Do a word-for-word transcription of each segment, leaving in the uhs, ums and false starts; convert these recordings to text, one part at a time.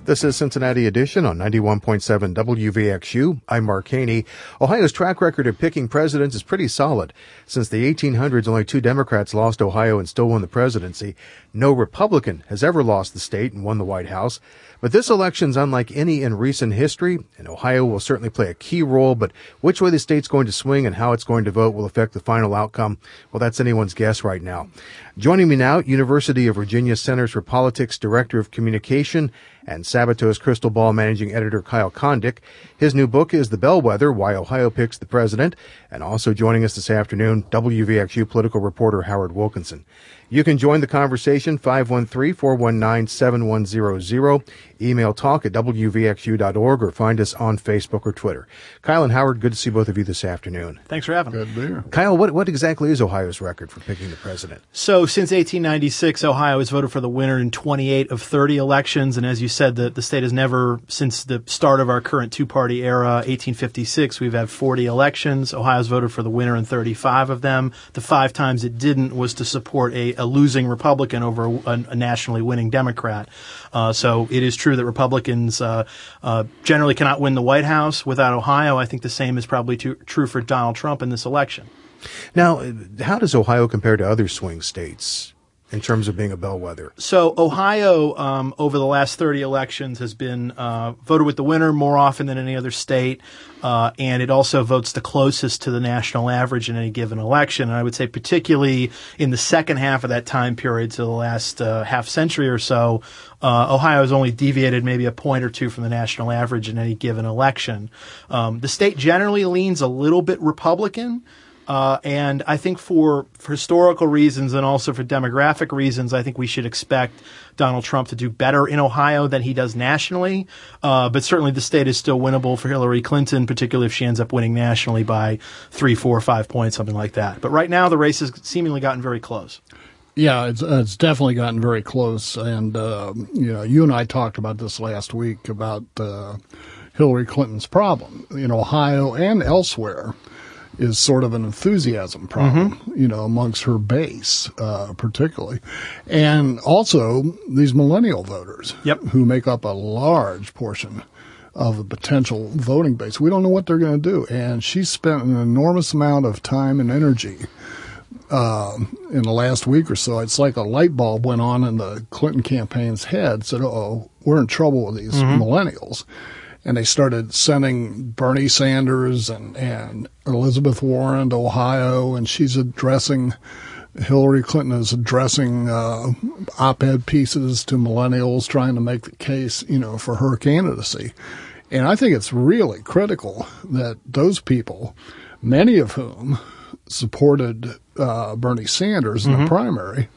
This is Cincinnati Edition on ninety-one point seven W V X U. I'm Mark Haney. Ohio's track record of picking presidents is pretty solid. Since the eighteen hundreds, only two Democrats lost Ohio and still won the presidency. No Republican has ever lost the state and won the White House. But this election's unlike any in recent history, and Ohio will certainly play a key role, but which way the state's going to swing and how it's going to vote will affect the final outcome. Well, that's anyone's guess right now. Joining me now, University of Virginia Centers for Politics Director of Communication and Sabatos Crystal Ball Managing Editor Kyle Kondik. His new book is The Bellwether, Why Ohio Picks the President. And also joining us this afternoon, W V X U political reporter Howard Wilkinson. You can join the conversation, five one three, four one nine, seven one zero zero. Email talk at W V X U dot org or find us on Facebook or Twitter. Kyle and Howard, good to see both of you this afternoon. Thanks for having me. Good to be here. Kyle, what, what exactly is Ohio's record for picking the president? So since eighteen ninety-six, Ohio has voted for the winner in twenty-eight of thirty elections. And as you said, the, the state has never, since the start of our current two-party era, eighteen fifty-six, we've had forty elections. Ohio's voted for the winner in thirty-five of them. The five times it didn't was to support a, a losing Republican over a, a nationally winning Democrat. Uh, so it is true that Republicans uh, uh, generally cannot win the White House without Ohio. I think the same is probably too, true for Donald Trump in this election. Now, how does Ohio compare to other swing states in terms of being a bellwether? So Ohio, um, over the last thirty elections, has been uh, voted with the winner more often than any other state, uh, and it also votes the closest to the national average in any given election. And I would say particularly in the second half of that time period, to the last uh, half century or so, uh, Ohio has only deviated maybe a point or two from the national average in any given election. Um, the state generally leans a little bit Republican. Uh, and I think for, for historical reasons and also for demographic reasons, I think we should expect Donald Trump to do better in Ohio than he does nationally. Uh, but certainly the state is still winnable for Hillary Clinton, particularly if she ends up winning nationally by three, four, five points, something like that. But right now the race has seemingly gotten very close. Yeah, it's, it's definitely gotten very close. And, uh, you know, you and I talked about this last week about uh, Hillary Clinton's problem in Ohio and elsewhere. Is sort of an enthusiasm problem, mm-hmm. you know, amongst her base, uh, particularly. And also these millennial voters yep. who make up a large portion of the potential voting base. We don't know what they're going to do. And she spent an enormous amount of time and energy uh, in the last week or so. It's like a light bulb went on in the Clinton campaign's head, said, uh-oh, we're in trouble with these mm-hmm. millennials. And they started sending Bernie Sanders and, and Elizabeth Warren to Ohio, and she's addressing, Hillary Clinton is addressing uh, op-ed pieces to millennials, trying to make the case, you know, for her candidacy. And I think it's really critical that those people, many of whom supported uh, Bernie Sanders in mm-hmm. the primary,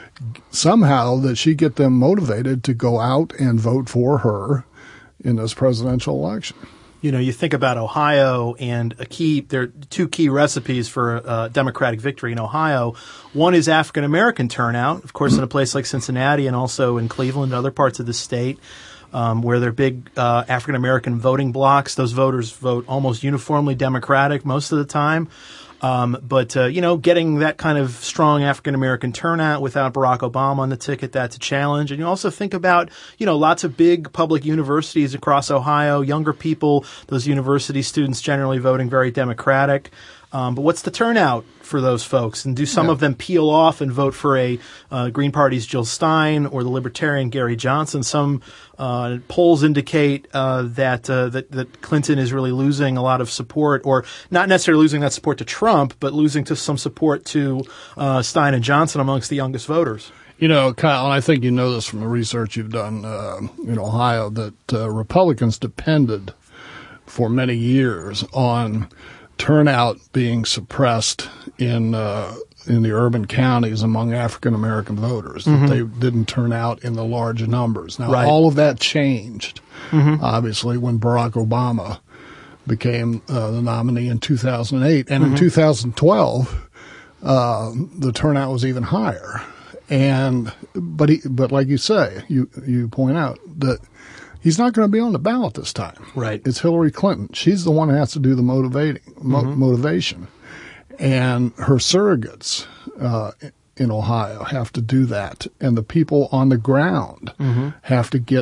somehow that she get them motivated to go out and vote for her in this presidential election. You know, you think about Ohio and a key, there are two key recipes for a Democratic victory in Ohio. One is African-American turnout, of course, in a place like Cincinnati and also in Cleveland and other parts of the state, um, where there are big uh, African-American voting blocks. Those voters vote almost uniformly Democratic most of the time. Um, but, uh, you know, getting that kind of strong African-American turnout without Barack Obama on the ticket, that's a challenge. And you also think about, you know, lots of big public universities across Ohio, younger people, those university students generally voting very Democratic. Um, but what's the turnout for those folks? And do some yeah. of them peel off and vote for a uh, Green Party's Jill Stein or the Libertarian Gary Johnson? Some uh, polls indicate uh, that, uh, that that Clinton is really losing a lot of support, or not necessarily losing that support to Trump, but losing to some support to uh, Stein and Johnson amongst the youngest voters. You know, Kyle, and I think you know this from the research you've done uh, in Ohio, that uh, Republicans depended for many years on turnout being suppressed in uh, in the urban counties among African American voters, mm-hmm. that they didn't turn out in the large numbers. Now, right. all of that changed, mm-hmm. obviously, when Barack Obama became uh, the nominee in two thousand eight. And mm-hmm. in two thousand twelve, uh, the turnout was even higher. And but he, but like you say, you you point out that he's not going to be on the ballot this time. Right. It's Hillary Clinton. She's the one who has to do the motivating mo- mm-hmm. motivation, and her surrogates uh, in Ohio have to do that, and the people on the ground mm-hmm. have to get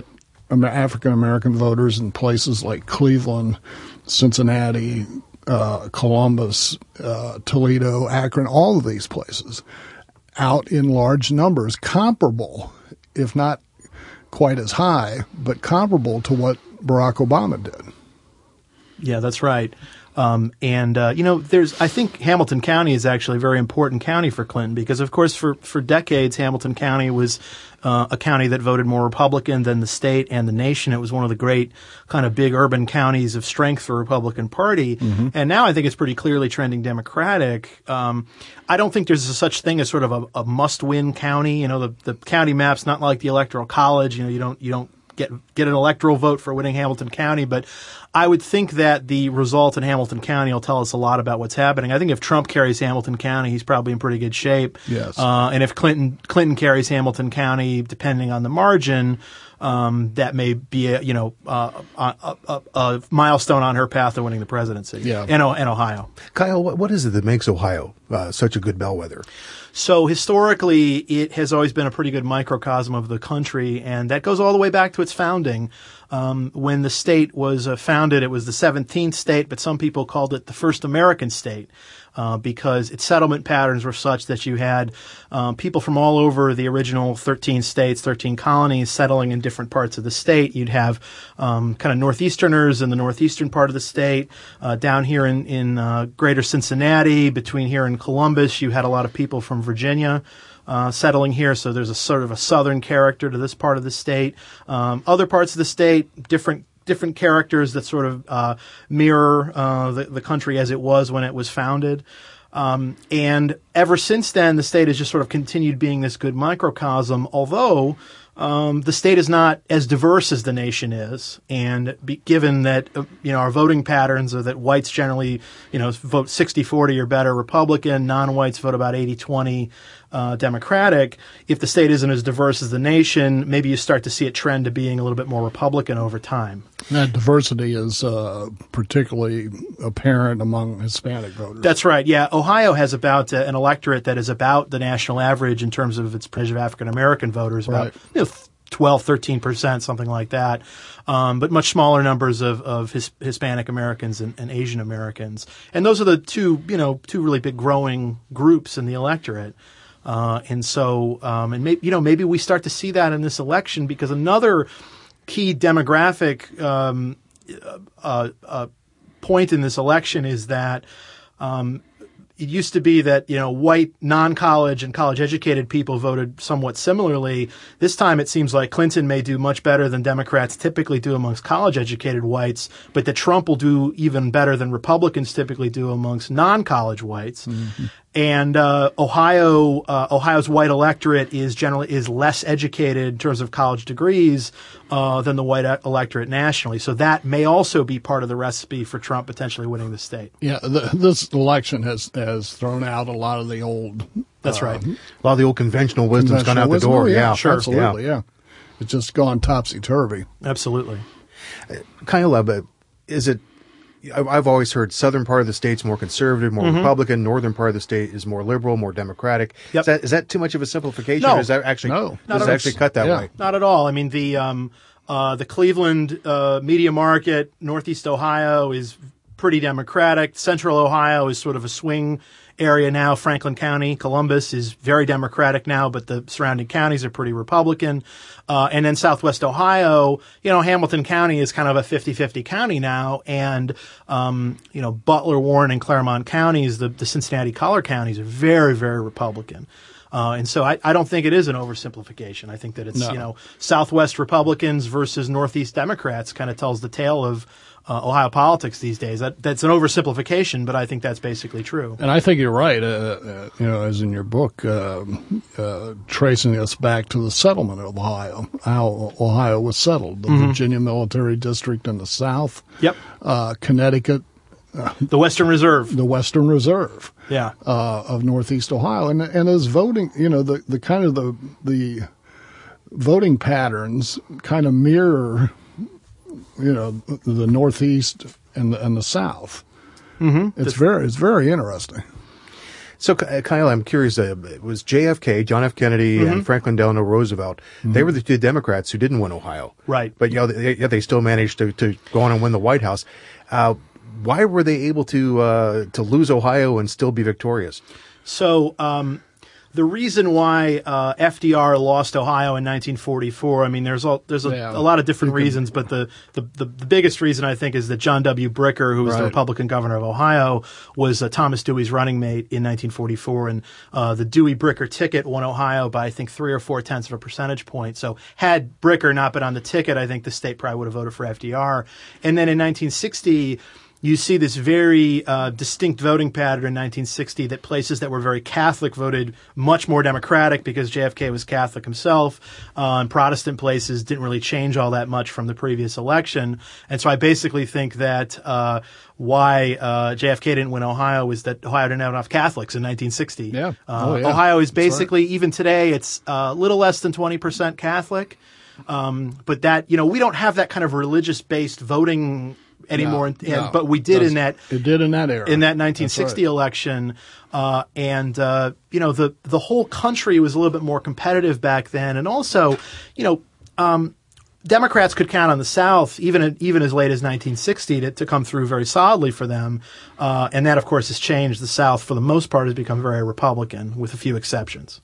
African American voters in places like Cleveland, Cincinnati, uh, Columbus, uh, Toledo, Akron, all of these places out in large numbers, comparable, if not quite as high, but comparable to what Barack Obama did. Yeah, that's right. Um, and, uh, you know, there's, I think Hamilton County is actually a very important county for Clinton because, of course, for, for decades, Hamilton County was uh, a county that voted more Republican than the state and the nation. It was one of the great kind of big urban counties of strength for Republican Party. Mm-hmm. And now I think it's pretty clearly trending Democratic. Um, I don't think there's a such thing as sort of a, a must-win county. You know, the, the county map's not like the Electoral College. You know, you don't, you don't get, get an electoral vote for winning Hamilton County, but I would think that the result in Hamilton County will tell us a lot about what's happening. I think if Trump carries Hamilton County, he's probably in pretty good shape. Yes. Uh, and if Clinton Clinton carries Hamilton County, depending on the margin, um, that may be a, you know uh, a, a, a milestone on her path to winning the presidency. Yeah. And, and Ohio. Kyle, what, what is it that makes Ohio uh, such a good bellwether? So historically, it has always been a pretty good microcosm of the country, and that goes all the way back to its founding. Um, when the state was uh, founded, it was the seventeenth state, but some people called it the first American state uh, because its settlement patterns were such that you had um, people from all over the original thirteen states, thirteen colonies settling in different parts of the state. You'd have um, kind of northeasterners in the northeastern part of the state. Uh, down here in, in uh, greater Cincinnati, between here and Columbus, you had a lot of people from Virginia Uh, settling here, so there's a sort of a southern character to this part of the state. Um, other parts of the state, different different characters that sort of uh, mirror uh, the, the country as it was when it was founded. Um, and ever since then, the state has just sort of continued being this good microcosm, although um, the state is not as diverse as the nation is. And be, given that, uh, you know, our voting patterns are that whites generally, you know, vote sixty forty or better Republican, non-whites vote about eighty twenty uh, Democratic. If the state isn't as diverse as the nation, maybe you start to see a trend to being a little bit more Republican over time. That diversity is uh, particularly apparent among Hispanic voters. That's right. Yeah. Ohio has about uh, an electorate that is about the national average in terms of its percentage of African American voters, about Right. you know, twelve, thirteen percent, something like that. Um, but much smaller numbers of, of his, Hispanic Americans and, and Asian Americans. And those are the two, you know, two really big growing groups in the electorate. Uh, and so, um, and maybe, you know, maybe we start to see that in this election because another key demographic um, uh, uh, point in this election is that um, it used to be that, you know, white non-college and college-educated people voted somewhat similarly. This time it seems like Clinton may do much better than Democrats typically do amongst college-educated whites, but that Trump will do even better than Republicans typically do amongst non-college whites. Mm-hmm. And uh, Ohio, uh, Ohio's white electorate is generally is less educated in terms of college degrees uh, than the white electorate nationally. So that may also be part of the recipe for Trump potentially winning the state. Yeah, the, this election has has thrown out a lot of the old. That's uh, right. A lot of the old conventional wisdom's gone out the wisdom. door. Oh, yeah, yeah, sure, absolutely. Yeah. yeah, it's just gone topsy turvy. Absolutely. Kyle, uh, is it? I've always heard southern part of the state's more conservative, more mm-hmm. Republican. Northern part of the state is more liberal, more Democratic. Yep. Is that is that too much of a simplification? No, or is that actually no, does it actually cut that yeah. way? Not at all. I mean the um, uh, the Cleveland uh, media market, Northeast Ohio is pretty Democratic. Central Ohio is sort of a swing area now. Franklin County, Columbus is very Democratic now, but the surrounding counties are pretty Republican. Uh, and then Southwest Ohio, you know, Hamilton County is kind of a fifty-fifty county now. And, um, you know, Butler, Warren, and Claremont counties, the, the Cincinnati collar counties are very, very Republican. Uh, and so I, I don't think it is an oversimplification. I think that it's, no. you know, Southwest Republicans versus Northeast Democrats kind of tells the tale of Uh, Ohio politics these days. That, that's an oversimplification, but I think that's basically true. And I think you're right. Uh, uh, you know, as in your book, uh, uh, tracing us back to the settlement of Ohio, how Ohio was settled. The mm-hmm. Virginia Military District in the south. Yep. Uh, Connecticut. Uh, the Western Reserve. The Western Reserve. Yeah. Uh, of Northeast Ohio, and and as voting, you know, the the kind of the the voting patterns kind of mirror. You know, the Northeast and the, and the South. Mm-hmm. It's very it's very interesting. So, Kyle, I'm curious. Uh, it was J F K, John F. Kennedy, mm-hmm. and Franklin Delano Roosevelt. Mm-hmm. They were the two Democrats who didn't win Ohio, right? But you know, they, yet they still managed to, to go on and win the White House. Uh, why were they able to uh, to lose Ohio and still be victorious? So. Um, The reason why uh, F D R lost Ohio in nineteen forty-four, I mean, there's a, there's a, yeah. a lot of different reasons, but the, the, the, the biggest reason, I think, is that John W. Bricker, who was right. the Republican governor of Ohio, was uh, Thomas Dewey's running mate in nineteen forty-four, and uh, the Dewey-Bricker ticket won Ohio by, I think, three or four tenths of a percentage point. So had Bricker not been on the ticket, I think the state probably would have voted for F D R. And then in nineteen sixty... you see this very uh, distinct voting pattern in nineteen sixty that places that were very Catholic voted much more Democratic because J F K was Catholic himself, uh, and Protestant places didn't really change all that much from the previous election. And so I basically think that uh, why uh, J F K didn't win Ohio is that Ohio didn't have enough Catholics in nineteen sixty. Yeah. Uh, oh, yeah. Ohio is basically, right. even today, it's a little less than twenty percent Catholic. Um, but that, you know, we don't have that kind of religious-based voting anymore, no, and, no. but we did Does, in that it did in that era in that nineteen sixty right. election, uh, and uh, you know the the whole country was a little bit more competitive back then, and also, you know, um, Democrats could count on the South even even as late as nineteen sixty to, to come through very solidly for them, uh, and that of course has changed. The South, for the most part, has become very Republican, with a few exceptions.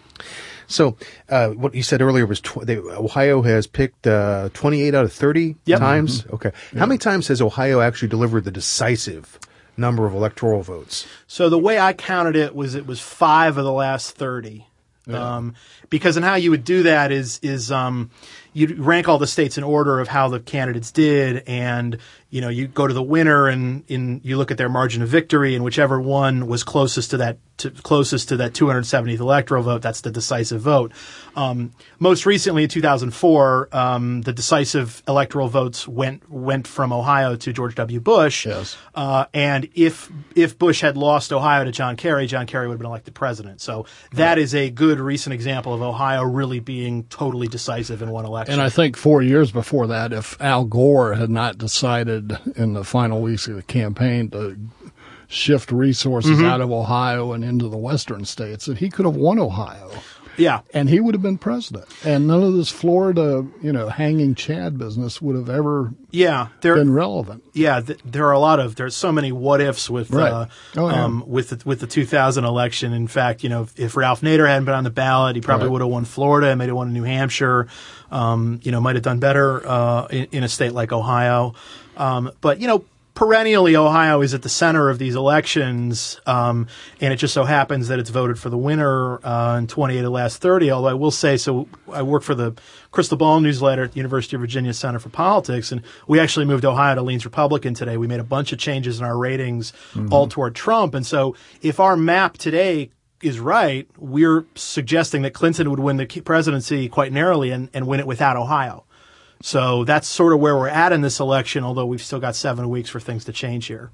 So, uh, what you said earlier was tw- they, Ohio has picked uh, twenty-eight out of thirty yep. times. Mm-hmm. Okay. Yeah. How many times has Ohio actually delivered the decisive number of electoral votes? So the way I counted it was it was five of the last thirty. Yeah. Um, because and how you would do that is is um, you'd rank all the states in order of how the candidates did, and you know you go to the winner and in you look at their margin of victory, and whichever one was closest to that to, closest to that two hundred seventieth electoral vote, that's the decisive vote. Um, most recently, in two thousand four, um, the decisive electoral votes went went from Ohio to George W. Bush. Yes. Uh, and if if Bush had lost Ohio to John Kerry, John Kerry would have been elected president. So that right. is a good recent example of Ohio really being totally decisive in one election. And I think four years before that, if Al Gore had not decided in the final weeks of the campaign to shift resources mm-hmm. out of Ohio and into the western states, that he could have won Ohio. Yeah. And he would have been president. And none of this Florida, you know, hanging Chad business would have ever yeah, there, been relevant. Yeah, th- there are a lot of, there's so many what ifs with, right. uh, oh, yeah. um, with the, with the two thousand election. In fact, you know, if, if Ralph Nader hadn't been on the ballot, he probably right. would have won Florida and might have won New Hampshire, um, you know, might have done better, uh, in, in a state like Ohio. Um, but, you know, perennially, Ohio is at the center of these elections, um, and it just so happens that it's voted for the winner uh, in twenty-eight of the last thirty, although I will say, so I work for the Crystal Ball newsletter at the University of Virginia Center for Politics, and we actually moved Ohio to leans Republican today. We made a bunch of changes in our ratings mm-hmm. all toward Trump, and so if our map today is right, we're suggesting that Clinton would win the presidency quite narrowly and, and win it without Ohio. So that's sort of where we're at in this election, although we've still got seven weeks for things to change here.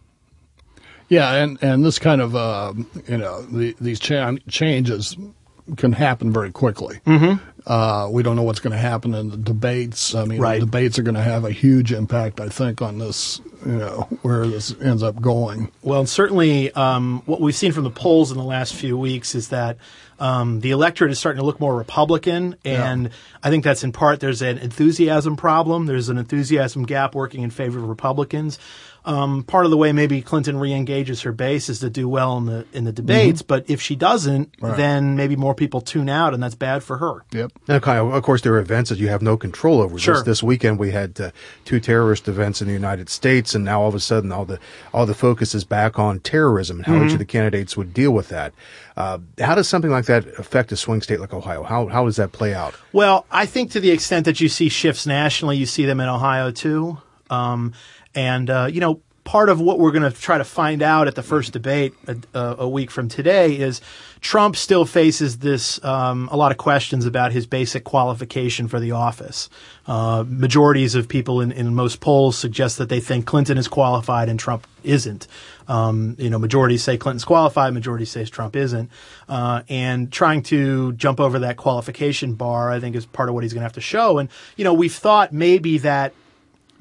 Yeah, and, and this kind of, uh, you know, the, these cha- changes can happen very quickly. Mm-hmm. Uh, we don't know what's going to happen in the debates. I mean, right. the debates are going to have a huge impact, I think, on this, you know, where this ends up going. Well, certainly um, what we've seen from the polls in the last few weeks is that um, the electorate is starting to look more Republican, and yeah. I think that's in part there's an enthusiasm problem. There's an enthusiasm gap working in favor of Republicans. Um, part of the way maybe Clinton re-engages her base is to do well in the in the debates, mm-hmm. but if she doesn't, right. then maybe more people tune out, and that's bad for her. Yep. And of course, there are events that you have no control over. Sure. This, this weekend we had uh, two terrorist events in the United States, and now all of a sudden all the all the focus is back on terrorism and how mm-hmm. each of the candidates would deal with that. Uh, how does something like that affect a swing state like Ohio? How how does that play out? Well, I think to the extent that you see shifts nationally, you see them in Ohio too. Um, and, uh, you know, part of what we're going to try to find out at the first debate a, a week from today is Trump still faces this um, a lot of questions about his basic qualification for the office. Uh, majorities of people in, in most polls suggest that they think Clinton is qualified and Trump isn't. Um, you know, majorities say Clinton's qualified, majority says Trump isn't. Uh, and trying to jump over that qualification bar, I think, is part of what he's going to have to show. And, you know, we've thought maybe that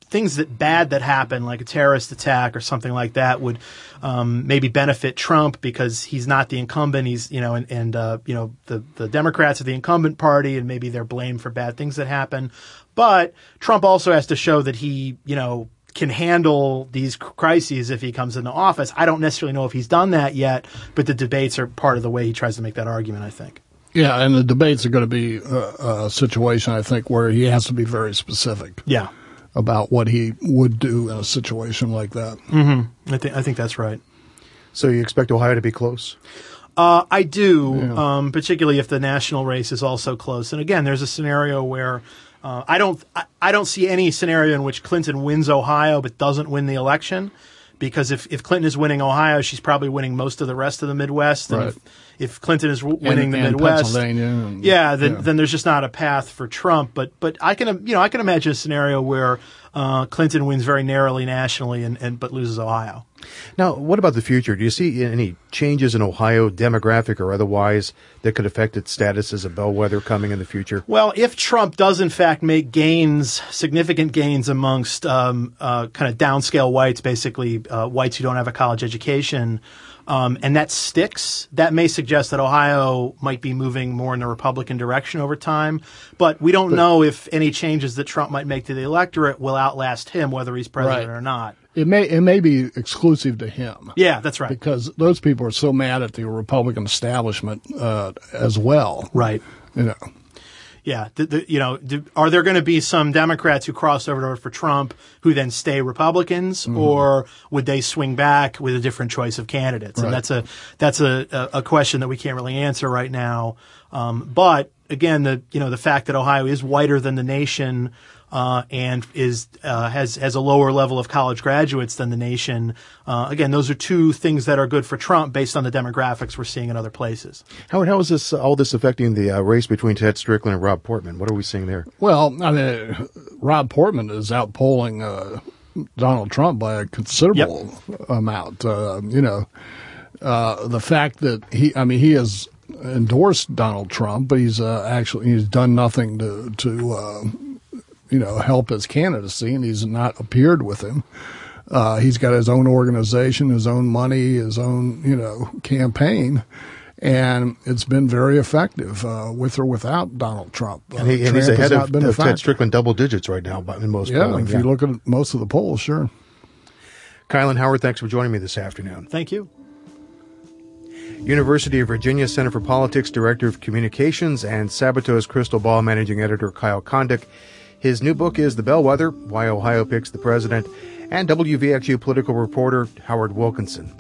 things that bad that happen, like a terrorist attack or something like that, would um, maybe benefit Trump because he's not the incumbent. He's, you know, and, and uh, you know, the, the Democrats are the incumbent party, and maybe they're blamed for bad things that happen. But Trump also has to show that he, you know, can handle these crises if he comes into office. I don't necessarily know if he's done that yet, but the debates are part of the way he tries to make that argument, I think. Yeah, and the debates are going to be a, a situation, I think, where he has to be very specific. Yeah. About what he would do in a situation like that. Mm-hmm. I think I think that's right. So you expect Ohio to be close? Uh, I do, Yeah. um, particularly if the national race is also close. And again, there's a scenario where uh, I don't I, I don't see any scenario in which Clinton wins Ohio but doesn't win the election. Because if, if Clinton is winning Ohio, she's probably winning most of the rest of the Midwest. And Right. if, if Clinton is w- winning and, the and Midwest, Pennsylvania and, yeah, then yeah. then there's just not a path for Trump. But but I can you know I can imagine a scenario where uh, Clinton wins very narrowly nationally and, and but loses Ohio. Now, what about the future? Do you see any changes in Ohio, demographic or otherwise, that could affect its status as a bellwether coming in the future? Well, if Trump does in fact make gains, significant gains amongst um, uh, kind of downscale whites, basically uh, whites who don't have a college education, um, and that sticks, that may suggest that Ohio might be moving more in the Republican direction over time. But we don't But- know if any changes that Trump might make to the electorate will outlast him, whether he's president Right. or not. It may it may be exclusive to him. Yeah, that's right. Because those people are so mad at the Republican establishment uh, as well. Right. You know. Yeah, the, the, you know, do, are there going to be some Democrats who cross over to vote for Trump who then stay Republicans, Mm-hmm. or would they swing back with a different choice of candidates? Right. And that's a that's a, a, a question that we can't really answer right now. Um, but again, the you know the fact that Ohio is whiter than the nation uh, and is uh, has has a lower level of college graduates than the nation. Uh, again, those are two things that are good for Trump based on the demographics we're seeing in other places. Howard, how is this all this affecting the uh, race between Ted Strickland and Rob Portman? What are we seeing there? Well, I mean, Rob Portman is outpolling uh, Donald Trump by a considerable amount. Uh, you know, uh, the fact that he, I mean, he has endorsed Donald Trump, but he's uh, actually he's done nothing to to uh, you know help his candidacy, and he's not appeared with him. Uh, he's got his own organization, his own money, his own you know campaign. And it's been very effective, uh, with or without Donald Trump. Uh, And, he, and he's Trump has ahead not of, been a of Ted factor. Strickland double digits right now in most Yeah, polling. if you look at most of the polls, sure. Kylan Howard, thanks for joining me this afternoon. Thank you. University of Virginia Center for Politics Director of Communications and Sabato's Crystal Ball Managing Editor Kyle Kondik. His new book is The Bellwether, Why Ohio Picks the President, and W V X U political reporter Howard Wilkinson.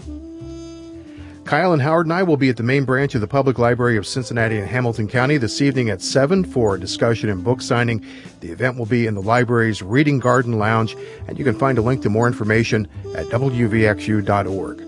Kyle and Howard and I will be at the main branch of the Public Library of Cincinnati and Hamilton County this evening at seven for a discussion and book signing. The event will be in the library's Reading Garden Lounge, and you can find a link to more information at W V X U dot org.